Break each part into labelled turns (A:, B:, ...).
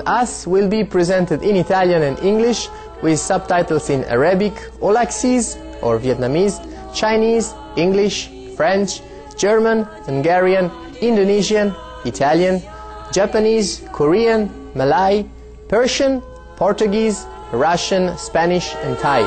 A: Us will be presented in Italian and English with subtitles in Arabic, Olaxese or Vietnamese, Chinese, English, French, German, Hungarian, Indonesian, Italian, Japanese, Korean, Malay, Persian, Portuguese, Russian, Spanish and Thai.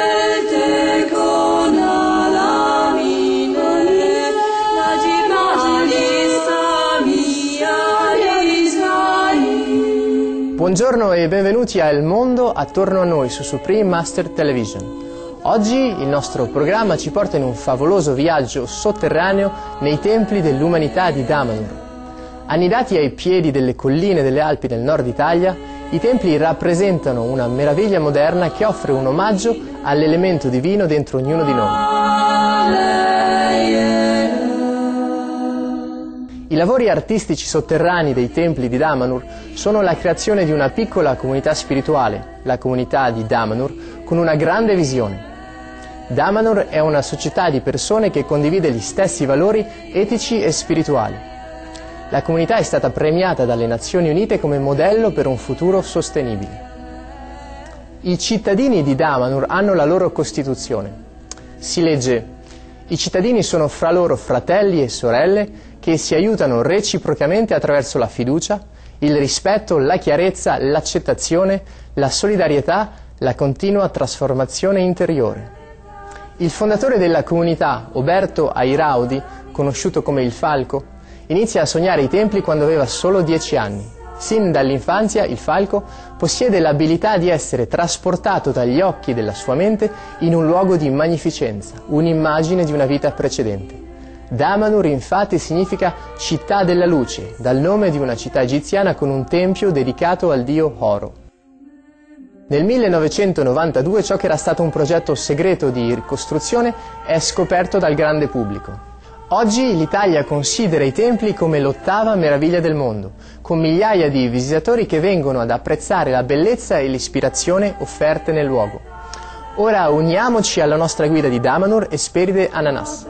A: Buongiorno e benvenuti a Il Mondo attorno a noi su Supreme Master Television. Oggi il nostro programma ci porta in un favoloso viaggio sotterraneo nei templi dell'umanità di Damanhur. Annidati ai piedi delle colline delle Alpi del nord Italia, i templi rappresentano una meraviglia moderna che offre un omaggio all'elemento divino dentro ognuno di noi. I lavori artistici sotterranei dei templi di Damanhur sono la creazione di una piccola comunità spirituale, la comunità di Damanhur, con una grande visione. Damanhur è una società di persone che condivide gli stessi valori etici e spirituali. La comunità è stata premiata dalle Nazioni Unite come modello per un futuro sostenibile. I cittadini di Damanhur hanno la loro Costituzione. Si legge: i cittadini sono fra loro fratelli e sorelle che si aiutano reciprocamente attraverso la fiducia, il rispetto, la chiarezza, l'accettazione, la solidarietà, la continua trasformazione interiore. Il fondatore della comunità, Oberto Airaudi, conosciuto come il Falco, inizia a sognare i templi quando aveva solo 10 anni. Sin dall'infanzia il Falco possiede l'abilità di essere trasportato dagli occhi della sua mente in un luogo di magnificenza, un'immagine di una vita precedente. Damanhur infatti significa città della luce, dal nome di una città egiziana con un tempio dedicato al dio Horo. Nel 1992 ciò che era stato un progetto segreto di ricostruzione è scoperto dal grande pubblico. Oggi l'Italia considera i templi come l'ottava meraviglia del mondo, con migliaia di visitatori che vengono ad apprezzare la bellezza e l'ispirazione offerte nel luogo. Ora uniamoci alla nostra guida di Damanhur, Esperide Ananas.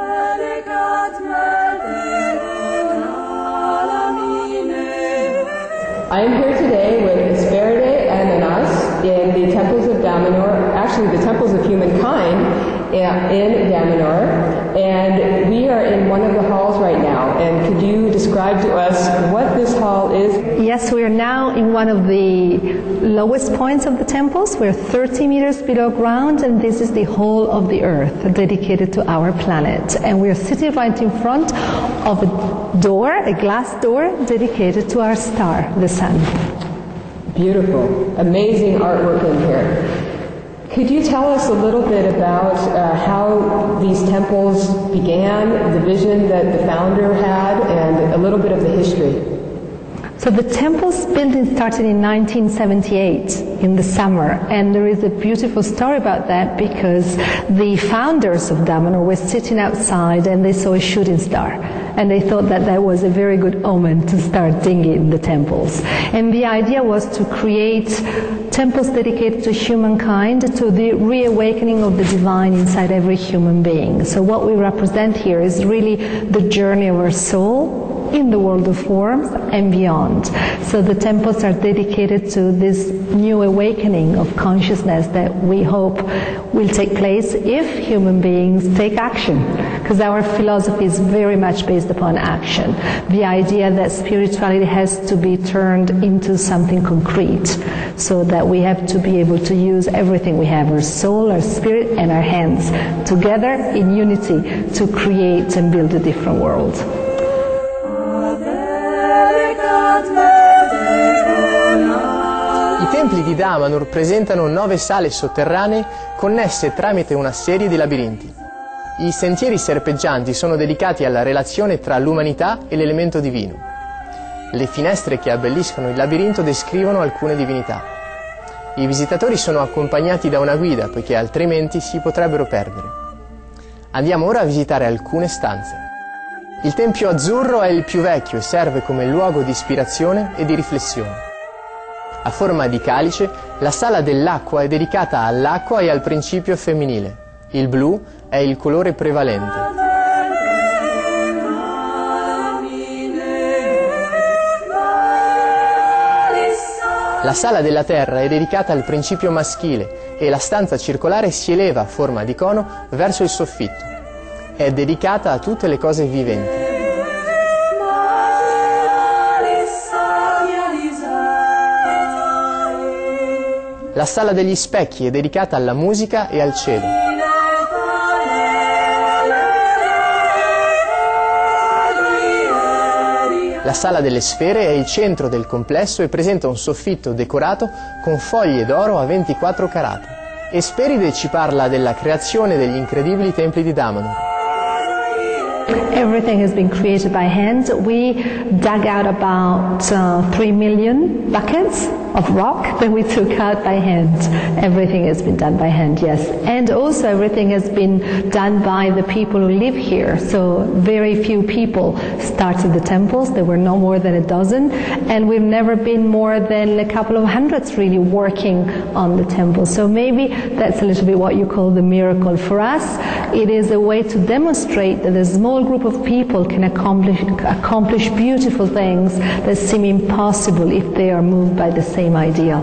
B: I am here today with Esperide Ananas in the temples of Damanhur, actually the temples of humankind in Damanhur, and we are in one of the halls right now. And could you describe to us what this hall is?
C: Yes, we are now in one of the lowest points of the temples. We're 30 meters below ground, and this is the whole of the earth dedicated to our planet. And we are sitting right in front of a door, a glass door, dedicated to our star, the sun.
B: Beautiful, amazing artwork in here. Could you tell us a little bit about how these temples began, the vision that the founder had, and a little bit of the history?
C: So the temple's building started in 1978 in the summer, and there is a beautiful story about that because the founders of Damanhur were sitting outside and they saw a shooting star, and they thought that that was a very good omen to start digging the temples. And the idea was to create temples dedicated to humankind, to the reawakening of the divine inside every human being. So what we represent here is really the journey of our soul in the world of forms and beyond. So the temples are dedicated to this new awakening of consciousness that we hope will take place if human beings take action, because our philosophy is very much based upon action. The idea that spirituality has to be turned into something concrete, so that we have to be able to use everything we have, our soul, our spirit and our hands, together in unity to create and build a different world.
A: I templi di Damanhur presentano 9 sale sotterranee connesse tramite una serie di labirinti. I sentieri serpeggianti sono dedicati alla relazione tra l'umanità e l'elemento divino. Le finestre che abbelliscono il labirinto descrivono alcune divinità. I visitatori sono accompagnati da una guida, poiché altrimenti si potrebbero perdere. Andiamo ora a visitare alcune stanze. Il Tempio Azzurro è il più vecchio e serve come luogo di ispirazione e di riflessione. A forma di calice, la sala dell'acqua è dedicata all'acqua e al principio femminile. Il blu è il colore prevalente. La sala della terra è dedicata al principio maschile e la stanza circolare si eleva a forma di cono verso il soffitto. È dedicata a tutte le cose viventi. La sala degli specchi è dedicata alla musica e al cielo. La sala delle sfere è il centro del complesso e presenta un soffitto decorato con foglie d'oro a 24 carati. Esperide ci parla della creazione degli incredibili templi di Damanhur.
C: Everything has been created by hand. We dug out about 3 million buckets of rock that we took out by hand. Everything has been done by hand, yes. And also everything has been done by the people who live here. So very few people started the temples. There were no more than a dozen. And we've never been more than a couple of hundreds really working on the temple. So maybe that's a little bit what you call the miracle. For us, it is a way to demonstrate that a small group of people can accomplish beautiful things that seem impossible if they are moved by the same ideal.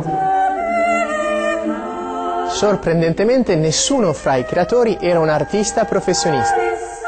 A: Sorprendentemente nessuno fra i creatori era un artista professionista.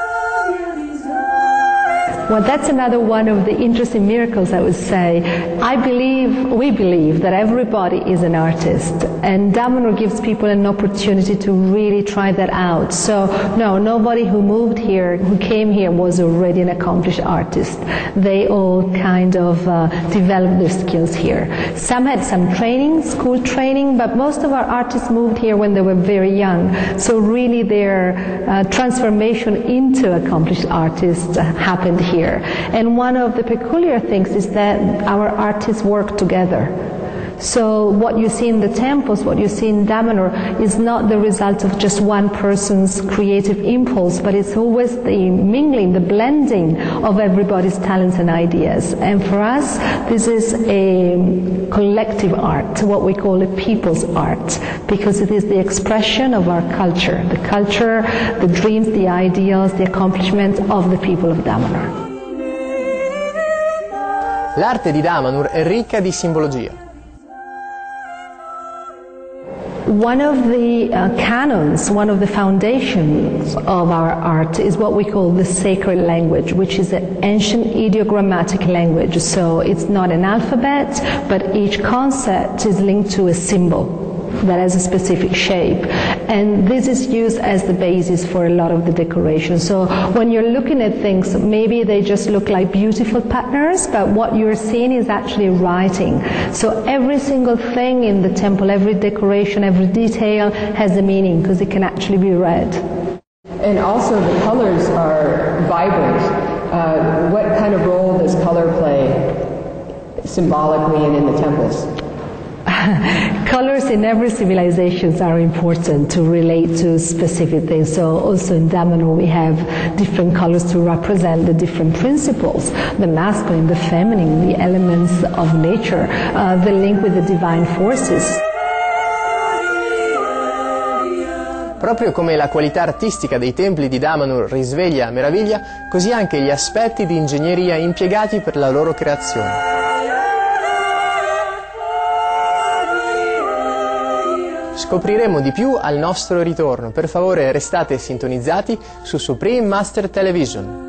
C: Well, that's another one of the interesting miracles, I would say. We believe that everybody is an artist, and Damanhur gives people an opportunity to really try that out. So, no, nobody who moved here, who came here, was already an accomplished artist. They all kind of developed their skills here. Some had some training, school training, but most of our artists moved here when they were very young. So really their transformation into accomplished artists happened here. And one of the peculiar things is that our artists work together. So what you see in the temples, what you see in Damanhur, is not the result of just one person's creative impulse, but it's always the mingling, the blending of everybody's talents and ideas. And for us, this is a collective art, what we call a people's art, because it is the expression of our culture, the dreams, the ideals, the accomplishments of the people of Damanhur.
A: L'arte di Damanhur è ricca di simbologia.
C: One of the canons, one of the foundations of our art is what we call the sacred language, which is an ancient ideogrammatic language. So it's not an alphabet, but each concept is linked to a symbol that has a specific shape, and this is used as the basis for a lot of the decoration. So when you're looking at things, maybe they just look like beautiful patterns, but what you're seeing is actually writing. So every single thing in the temple, every decoration, every detail has a meaning because it can actually be read.
B: And also the colors are vibrant. What kind of role does color play symbolically and in the temples?
C: Colors in every civilization are important to relate to specific things. So also in Damanhur we have different colors to represent the different principles, the masculine, the feminine, the elements of nature, the link with the divine forces.
A: Proprio come la qualità artistica dei templi di Damanhur risveglia a meraviglia, così anche gli aspetti di ingegneria impiegati per la loro creazione. Scopriremo di più al nostro ritorno. Per favore restate sintonizzati su Supreme Master Television.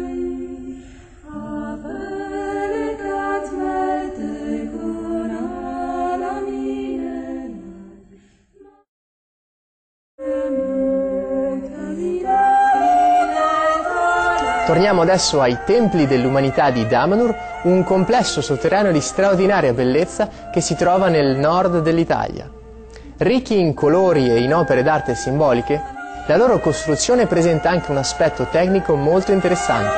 A: Torniamo adesso ai Templi dell'Umanità di Damanhur, un complesso sotterraneo di straordinaria bellezza che si trova nel nord dell'Italia. Ricchi in colori e in opere d'arte simboliche, la loro costruzione presenta anche un aspetto tecnico molto interessante.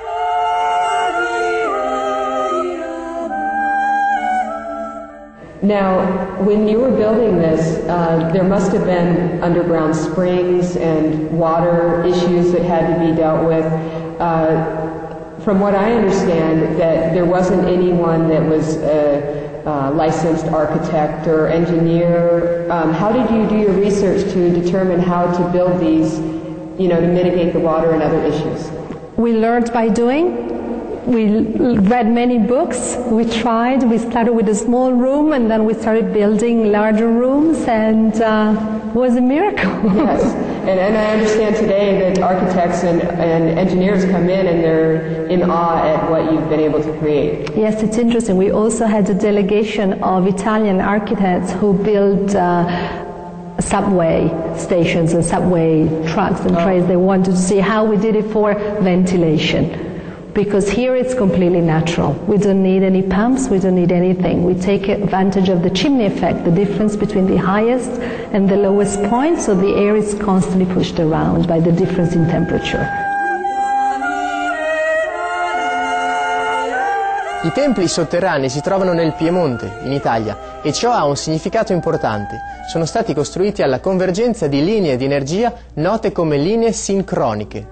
B: Now, when you were building this, there must have been underground springs and water issues that had to be dealt with. From what I understand, that there wasn't anyone that was licensed architect or engineer. How did you do your research to determine how to build these, to mitigate the water and other issues?
C: We learned by doing. we read many books. We started with a small room, and then we started building larger rooms, and it was a miracle.
B: Yes, and I understand today that architects and engineers come in and they're in awe at what you've been able to create.
C: Yes, it's interesting. We also had a delegation of Italian architects who built subway stations and subway trucks and trains. They wanted to see how we did it for ventilation. Because here it's completely natural. We don't need any pumps, we don't need anything. We take advantage of the chimney effect, the difference between the highest and the lowest point, so the air is constantly pushed around by the difference in temperature.
A: I templi sotterranei si trovano nel Piemonte, in Italia, e ciò ha un significato importante. Sono stati costruiti alla convergenza di linee di energia note come linee sincroniche.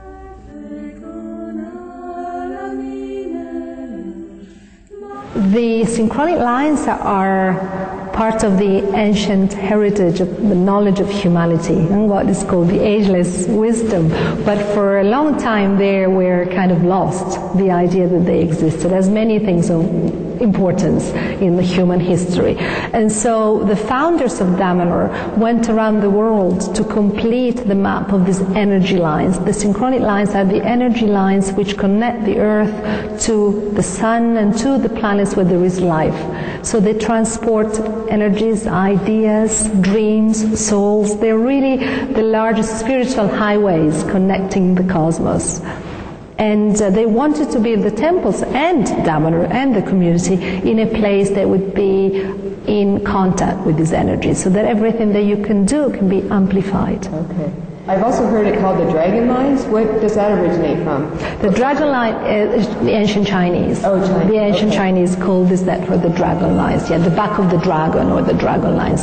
C: The synchronic lines are part of the ancient heritage of the knowledge of humanity and what is called the ageless wisdom. But for a long time they were kind of lost, the idea that they existed, as many things of importance in the human history. And so the founders of Damanhur went around the world to complete the map of these energy lines. The synchronic lines are the energy lines which connect the earth to the sun and to the planets where there is life. So they transport energies, ideas, dreams, souls. They're really the largest spiritual highways connecting the cosmos. And they wanted to build the temples and Damanhur and the community in a place that would be in contact with these energies, so that everything that you can do can be amplified.
B: Okay. I've also heard it called the dragon lines. What does that originate from?
C: The dragon line is the ancient Chinese.
B: Oh, Chinese.
C: The ancient Chinese called this that for the dragon lines. Yeah, the back of the dragon or the dragon lines.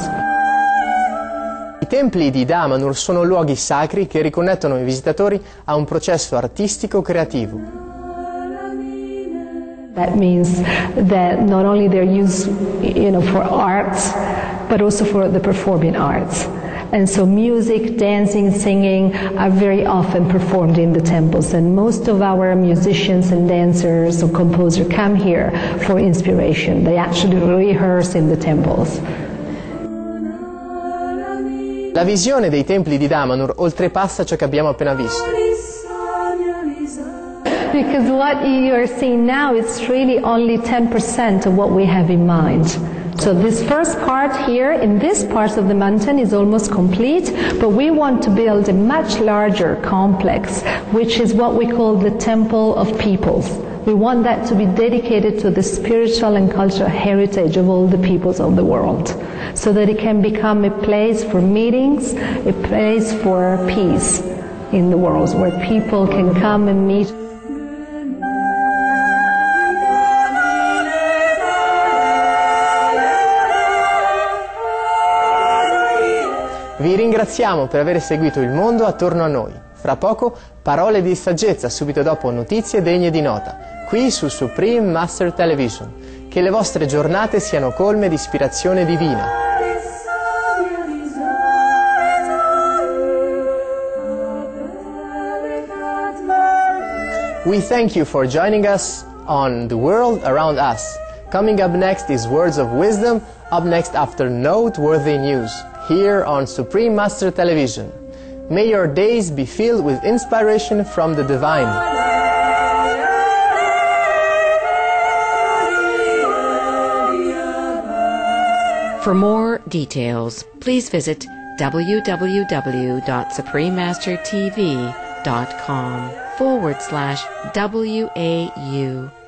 A: I templi di Damanhur sono luoghi sacri che riconnettono i visitatori a un processo artistico creativo.
C: That means that not only they're used, for arts, but also for the performing arts. And so music, dancing, singing are very often performed in the temples, and most of our musicians and dancers or composers come here for inspiration. They actually rehearse in the temples.
A: La visione dei templi di Damanhur oltrepassa ciò che abbiamo appena visto.
C: Because what you are seeing now is really only 10% of what we have in mind. So this first part here, in this part of the mountain, is almost complete, but we want to build a much larger complex, which is what we call the Temple of Peoples. We want that to be dedicated to the spiritual and cultural heritage of all the peoples of the world, so that it can become a place for meetings, a place for peace in the world, where people can come and meet.
A: Vi ringraziamo per aver seguito il mondo attorno a noi. Fra poco parole di saggezza, subito dopo notizie degne di nota, qui su Supreme Master Television. Che le vostre giornate siano colme di ispirazione divina. We thank you for joining us on The World Around Us. Coming up next is Words of Wisdom, up next after Noteworthy News, here on Supreme Master Television. May your days be filled with inspiration from the divine.
D: For more details, please visit www.suprememastertv.com/WAU